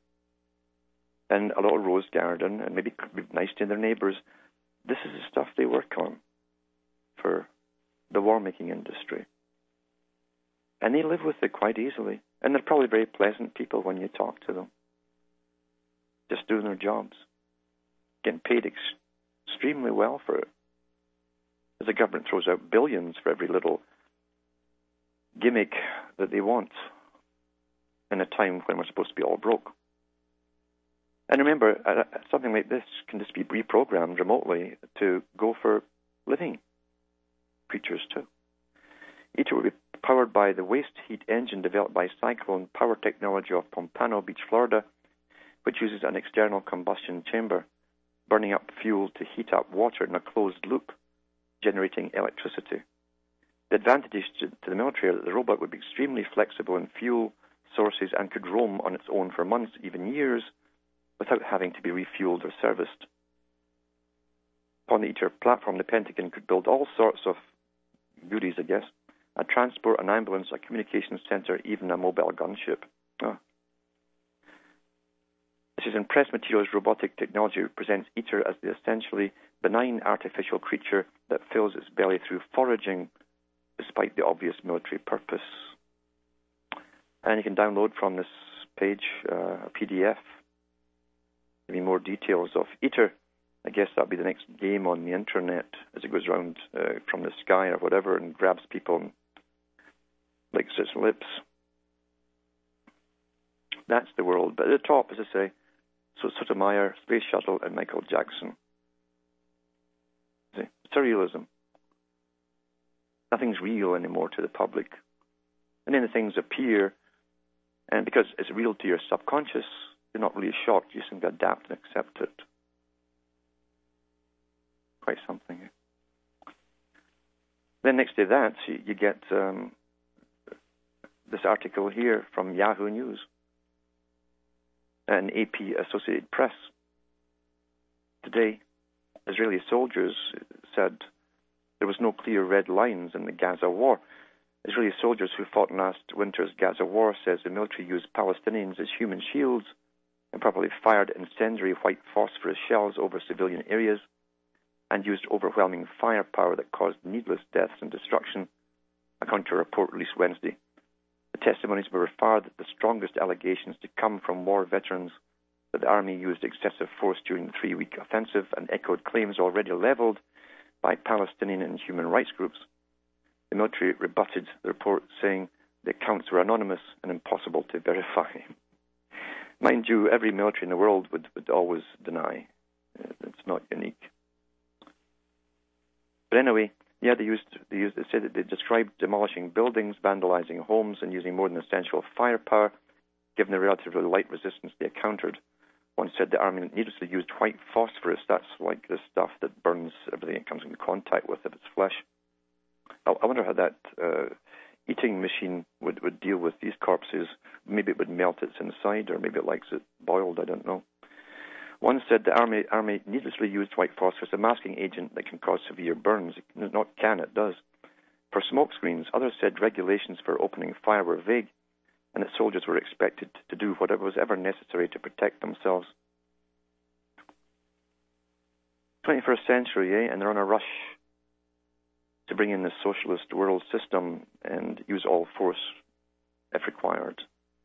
and a little rose garden, and maybe be nice to their neighbors. This is the stuff they work on for the war-making industry. And they live with it quite easily. And they're probably very pleasant people when you talk to them. Just doing their jobs. Getting paid ex- extremely well for it. As the government throws out billions for every little gimmick that they want in a time when we're supposed to be all broke. And remember, uh, something like this can just be reprogrammed remotely to go for living creatures too. ITER will be powered by the waste heat engine developed by Cyclone Power Technology of Pompano Beach, Florida, which uses an external combustion chamber, burning up fuel to heat up water in a closed loop, generating electricity. The advantages to, to the military are that the robot would be extremely flexible in fuel sources and could roam on its own for months, even years, without having to be refueled or serviced. Upon the ITER platform, the Pentagon could build all sorts of goodies, I guess, a transport, an ambulance, a communications center, even a mobile gunship. Oh. This is Impress Materials Robotic Technology presents ITER as the essentially benign artificial creature that fills its belly through foraging, despite the obvious military purpose. And you can download from this page uh, a P D F, giving more details of ITER. I guess that'll be the next game on the internet as it goes around uh, from the sky or whatever and grabs people and licks its lips. That's the world. But at the top, as I say, so Sotomayor, Space Shuttle, and Michael Jackson. See? Surrealism. Nothing's real anymore to the public. And then the things appear, and because it's real to your subconscious, you're not really shocked. You simply adapt and accept it. Quite something. Then next to that, you, you get um, this article here from Yahoo News and A P Associated Press. Today, Israeli soldiers said there was no clear red lines in the Gaza war. Israeli soldiers who fought in last winter's Gaza war says the military used Palestinians as human shields and probably fired incendiary white phosphorus shells over civilian areas and used overwhelming firepower that caused needless deaths and destruction, according to a report released Wednesday. The testimonies were far the strongest allegations to come from war veterans that the army used excessive force during the three-week offensive and echoed claims already leveled by Palestinian and human rights groups. The military rebutted the report, saying the accounts were anonymous and impossible to verify. Mind you, every military in the world would, would always deny. It's not unique. But anyway, yeah, they used, they used, they said that they described demolishing buildings, vandalizing homes, and using more than essential firepower, given the relatively light resistance they encountered. One said the army needlessly used white phosphorus. That's like the stuff that burns everything it comes in contact with if it's flesh. I, I wonder how that uh, eating machine would, would deal with these corpses. Maybe it would melt its inside, or maybe it likes it boiled, I don't know. One said the army, army needlessly used white phosphorus, a masking agent that can cause severe burns. It not can, it does. For smoke screens, others said regulations for opening fire were vague. and that soldiers were expected to do whatever was ever necessary to protect themselves. twenty-first century, eh? And they're on a rush to bring in the socialist world system and use all force if required.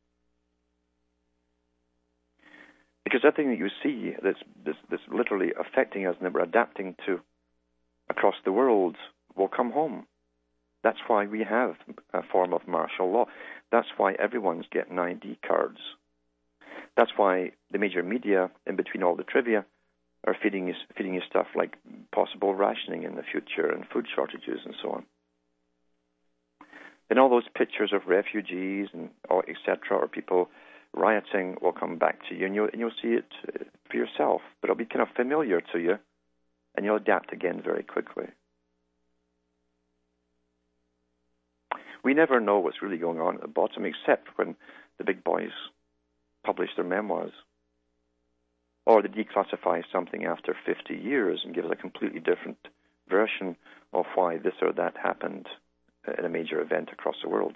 Because everything that you see that's, that's, that's literally affecting us and that we're adapting to across the world will come home. That's why we have a form of martial law. That's why everyone's getting I D cards. That's why the major media, in between all the trivia, are feeding you, feeding you stuff like possible rationing in the future and food shortages and so on. And all those pictures of refugees and et cetera, or people rioting will come back to you, and you'll, and you'll see it for yourself. But it'll be kind of familiar to you, and you'll adapt again very quickly. We never know what's really going on at the bottom, except when the big boys publish their memoirs. Or they declassify something after fifty years and give us a completely different version of why this or that happened in a major event across the world.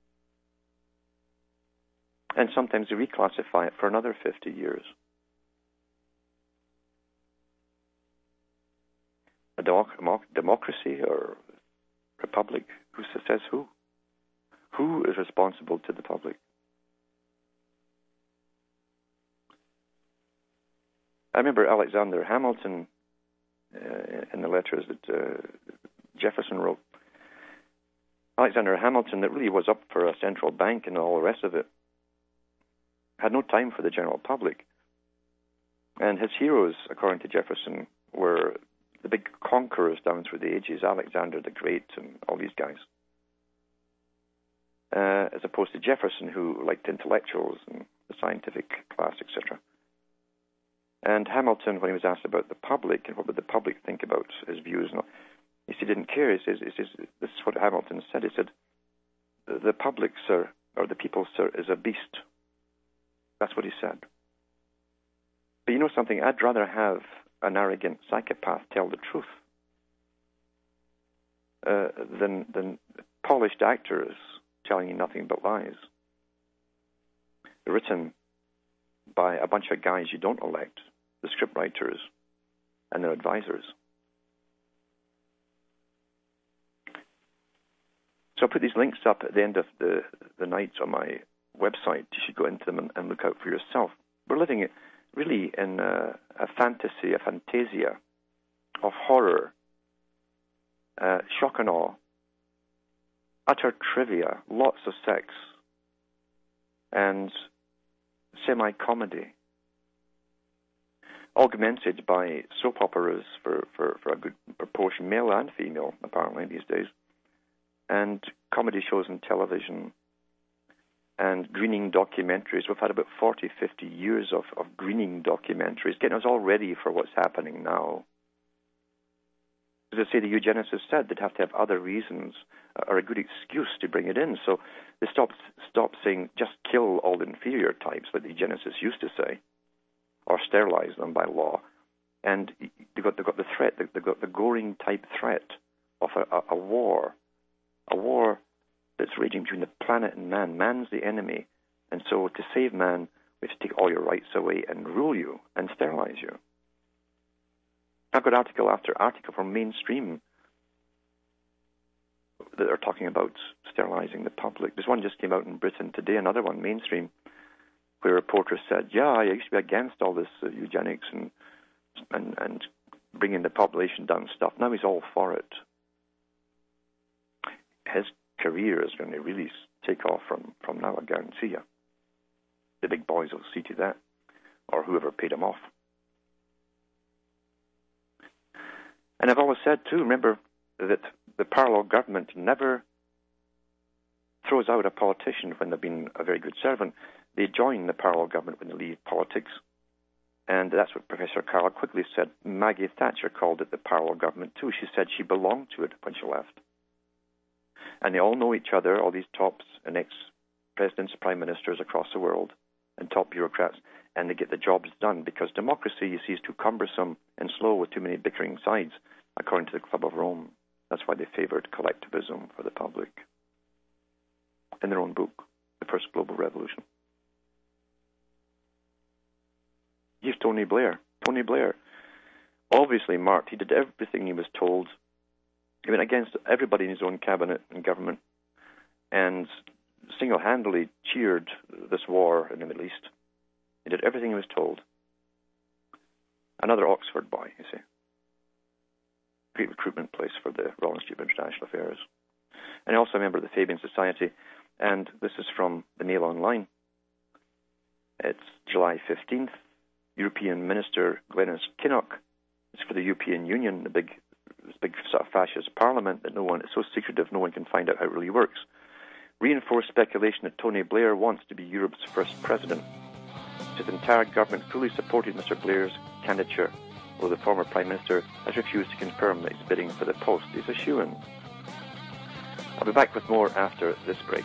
And sometimes they reclassify it for another fifty years. A democ- democracy or republic, who says who? Who is responsible to the public? I remember Alexander Hamilton, uh, in the letters that uh, Jefferson wrote. Alexander Hamilton, that really was up for a central bank and all the rest of it, had no time for the general public. And his heroes, according to Jefferson, were the big conquerors down through the ages, Alexander the Great and all these guys. Uh, as opposed to Jefferson, who liked intellectuals and the scientific class, et cetera. And Hamilton, when he was asked about the public and what would the public think about his views, and all, he said he didn't care. He says, he says, this is what Hamilton said. He said, the public, sir, or the people, sir, is a beast. That's what he said. But you know something? I'd rather have an arrogant psychopath tell the truth uh, than, than polished actors telling you nothing but lies, written by a bunch of guys you don't elect, the scriptwriters and their advisors. So I put these links up at the end of the, the night on my website. You should go into them and, and look out for yourself. We're living really in a, a fantasy, a fantasia of horror, uh, shock and awe, utter trivia, lots of sex, and semi-comedy, augmented by soap operas for, for, for a good proportion, male and female, apparently, these days, and comedy shows on television, and greening documentaries. We've had about forty, fifty years of, of greening documentaries, getting us all ready for what's happening now. As I say, the eugenicists said they'd have to have other reasons or a good excuse to bring it in. So they stopped, stopped saying, just kill all the inferior types, like the eugenicists used to say, or sterilize them by law. And they got, they got the threat, they got the Goring type threat of a, a, a war, a war that's raging between the planet and man. Man's the enemy. And so to save man, we have to take all your rights away and rule you and sterilize you. I've got article after article from mainstream that are talking about sterilizing the public. This one just came out in Britain today, another one, mainstream, where a reporter said, yeah, I used to be against all this uh, eugenics and, and and bringing the population down stuff. Now he's all for it. His career is going to really take off from, from now, I guarantee you. The big boys will see to that, or whoever paid him off. And I've always said, too, remember that the parallel government never throws out a politician when they've been a very good servant. They join the parallel government when they leave politics. And that's what Professor Carl Quigley said. Maggie Thatcher called it the parallel government, too. She said she belonged to it when she left. And they all know each other, all these tops and ex-presidents, prime ministers across the world, and top bureaucrats, and they get the jobs done, because democracy, you see, is too cumbersome and slow with too many bickering sides, according to the Club of Rome. That's why they favored collectivism for the public in their own book. the first global revolution. Here's Tony Blair. Tony Blair obviously marked. He did everything he was told. He went against everybody in his own cabinet and government, and single-handedly cheered this war in the Middle East. He did everything he was told. Another Oxford boy, you see. Great recruitment place for the Royal Institute of International Affairs. And also a member of the Fabian Society. And this is from the Mail Online. It's July fifteenth. European Minister Glenis Kinnock is for the European Union, the big, this big sort of fascist parliament that no one, it's so secretive no one can find out how it really works. Reinforced speculation that Tony Blair wants to be Europe's first president. His entire government fully supported Mister Blair's candidature, although the former Prime Minister has refused to confirm that he's bidding for the post. He's a shoo-in. I'll be back with more after this break.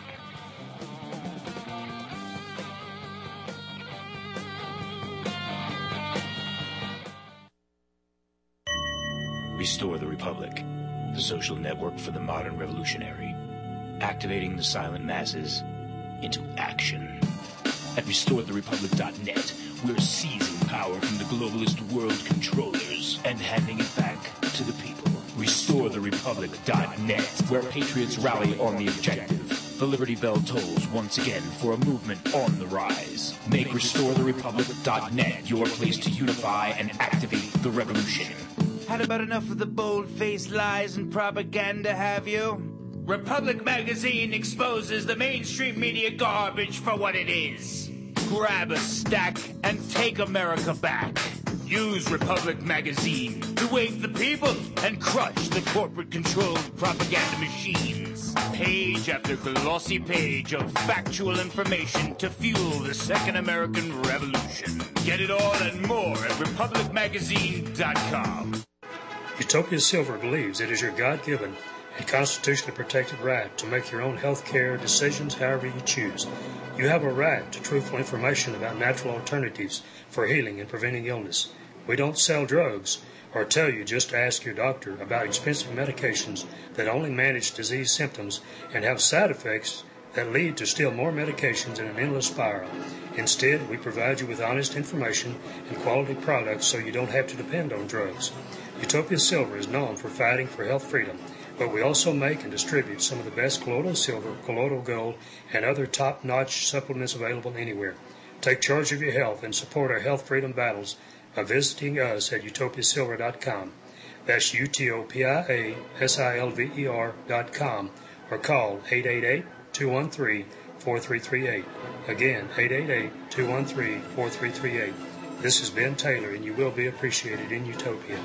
Restore the Republic, the social network for the modern revolutionary, activating the silent masses into action. At restore the republic dot net, we're seizing power from the globalist world controllers and handing it back to the people. restore the republic dot net, where patriots rally on the objective. The Liberty Bell tolls once again for a movement on the rise. Make restore the republic dot net your place to unify and activate the revolution. Had about enough of the bold-faced lies and propaganda, have you? Republic Magazine exposes the mainstream media garbage for what it is. Grab a stack and take America back. Use Republic Magazine to wake the people and crush the corporate-controlled propaganda machines. Page after glossy page of factual information to fuel the Second American Revolution. Get it all and more at republic magazine dot com. Utopia Silver believes it is your God-given and constitutionally protected right to make your own health care decisions however you choose. You have a right to truthful information about natural alternatives for healing and preventing illness. We don't sell drugs or tell you just to ask your doctor about expensive medications that only manage disease symptoms and have side effects that lead to still more medications in an endless spiral. Instead, we provide you with honest information and quality products so you don't have to depend on drugs. Utopia Silver is known for fighting for health freedom, but we also make and distribute some of the best colloidal silver, colloidal gold, and other top-notch supplements available anywhere. Take charge of your health and support our health freedom battles by visiting us at utopia silver dot com. That's U T O P I A S I L V E R dot com, or call eight eight eight, two one three, four three three eight. Again, eight eight eight, two one three, four three three eight. This is Ben Taylor, and you will be appreciated in Utopia.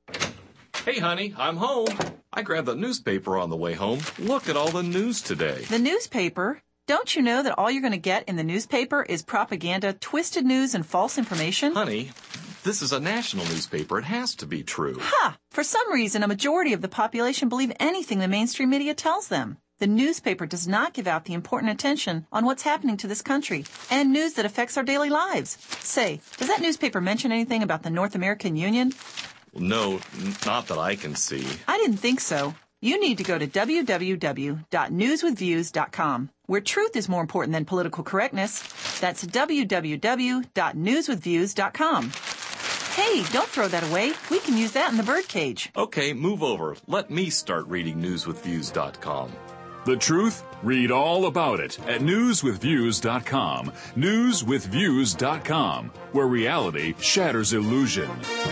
Hey, honey, I'm home. I grabbed the newspaper on the way home. Look at all the news today. The newspaper? Don't you know that all you're going to get in the newspaper is propaganda, twisted news, and false information? Honey, this is a national newspaper. It has to be true. Ha! For some reason, a majority of the population believe anything the mainstream media tells them. The newspaper does not give out the important attention on what's happening to this country and news that affects our daily lives. Say, does that newspaper mention anything about the North American Union? No, not that I can see. I didn't think so. You need to go to w w w dot news with views dot com, where truth is more important than political correctness. That's w w w dot news with views dot com. Hey, don't throw that away. We can use that in the birdcage. Okay, move over. Let me start reading news with views dot com. The truth? Read all about it at news with views dot com. news with views dot com, where reality shatters illusion.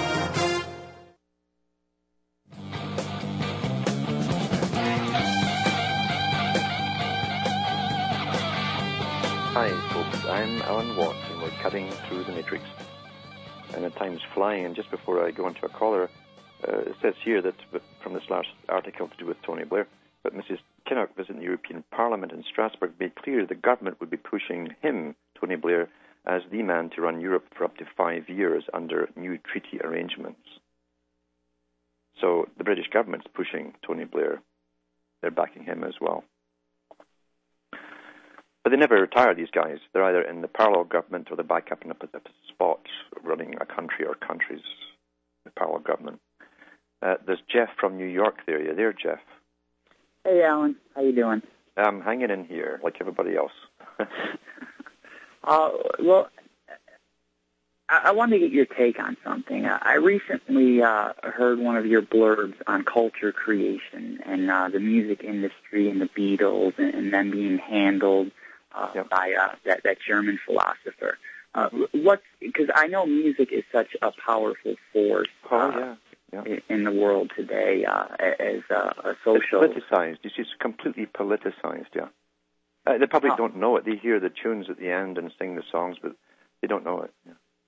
Hi, folks. I'm Alan Watts, and we're cutting through the matrix. And the time's flying. And just before I go into a caller, uh, it says here that from this last article to do with Tony Blair, but Missus Kinnock visiting the European Parliament in Strasbourg made clear the government would be pushing him, Tony Blair, as the man to run Europe for up to five years under new treaty arrangements. So the British government's pushing Tony Blair. They're backing him as well. But they never retire, these guys. They're either in the parallel government or they're back up in a spot running a country or countries, the parallel government. Uh, there's Jeff from New York there. You there, Jeff? Hey, Alan. How you doing? I'm hanging in here like everybody else. uh, well, I, I wanted to get your take on something. I, I recently uh, heard one of your blurbs on culture creation and uh, the music industry and the Beatles and, and them being handled uh, yep. by uh, that, that German philosopher. Uh, what's because I know music is such a powerful force uh, oh, yeah. Yeah. in the world today uh, as a, a social. It's politicized. It's just completely politicized. Yeah, uh, the public oh. don't know it. They hear the tunes at the end and sing the songs, but they don't know it.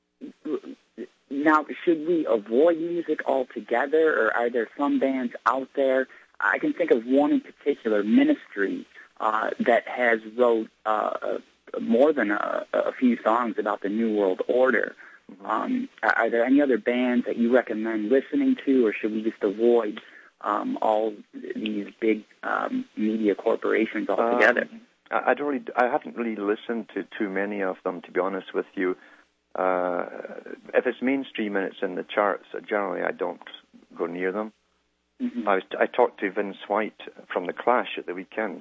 Yeah. Now, should we avoid music altogether, or are there some bands out there? I can think of one in particular, Ministry, uh, that has wrote uh, more than a, a few songs about the New World Order. Um, are there any other bands that you recommend listening to, or should we just avoid um, all these big um, media corporations altogether? Um, I don't really, I haven't really listened to too many of them, to be honest with you. Uh, if it's mainstream and it's in the charts, generally I don't go near them. Mm-hmm. I, was, I talked to Vince White from The Clash at the weekend.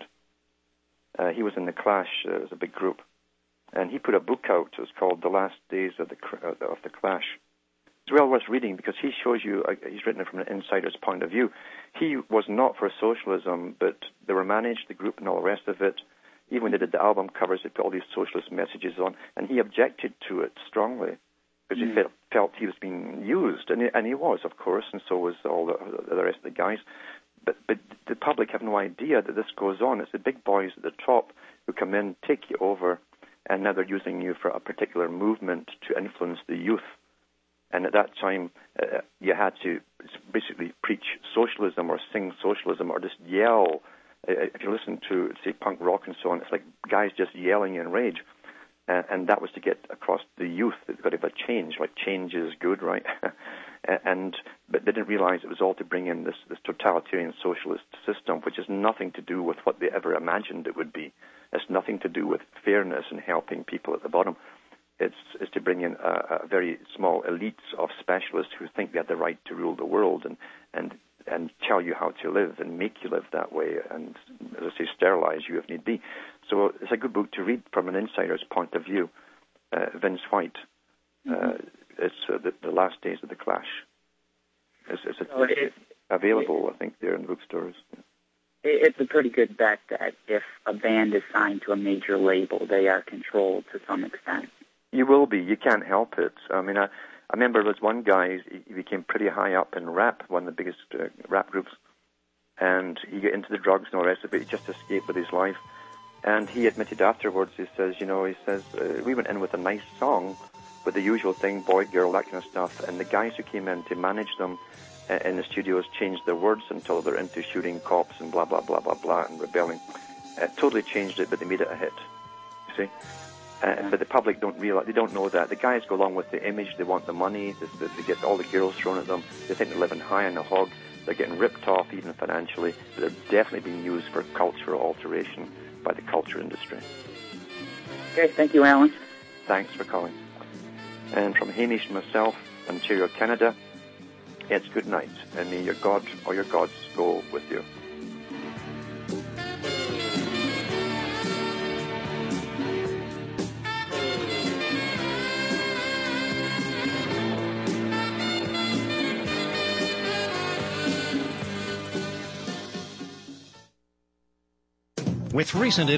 Uh, he was in The Clash. Uh, it was a big group. And he put a book out. It was called The Last Days of the of the Clash. It's well worth reading because he shows you, uh, he's written it from an insider's point of view. He was not for socialism, but they were managed, the group and all the rest of it. Even when they did the album covers, they put all these socialist messages on, and he objected to it strongly because mm. he felt, felt he was being used, and he, and he was, of course, and so was all the, the rest of the guys. But, but the public have no idea that this goes on. It's the big boys at the top who come in, take you over, and now they're using you for a particular movement to influence the youth. And at that time, uh, you had to basically preach socialism or sing socialism or just yell. Uh, if you listen to, say, punk rock and so on, it's like guys just yelling in rage. Uh, and that was to get across the youth that they've got to have a change, like change is good, right? and But they didn't realize it was all to bring in this, this totalitarian socialist system, which has nothing to do with what they ever imagined it would be. It's nothing to do with fairness and helping people at the bottom. It's, it's to bring in a, a very small elites of specialists who think they have the right to rule the world and, and, and tell you how to live and make you live that way and, as I say, sterilize you if need be. So it's a good book to read from an insider's point of view. Uh, Vince White, uh, it's uh, the, the Last Days of the Clash. It's, it's, a, so it, it's available, I think, there in the bookstores. Yeah. It's a pretty good bet that if a band is signed to a major label, they are controlled to some extent. You will be. You can't help it. I mean, I, I remember there was one guy, he became pretty high up in rap, one of the biggest uh, rap groups, and he got into the drugs and all the rest of it. He just escaped with his life. And he admitted afterwards, he says, you know, he says, uh, we went in with a nice song, with the usual thing, boy, girl, that kind of stuff, and the guys who came in to manage them in the studios changed their words until they're into shooting cops and blah, blah, blah, blah, blah, and rebelling. Uh, totally changed it, but they made it a hit, you see? Uh, yeah. But the public don't realize, they don't know that. The guys go along with the image, they want the money, they, they get all the girls thrown at them, they think they're living high on the hog, they're getting ripped off even financially, but they're definitely being used for cultural alteration by the culture industry. Okay, thank you, Alan. Thanks for calling. And from Hamish and myself, Ontario, Canada, it's good night, and may your God or your gods go with you. With recent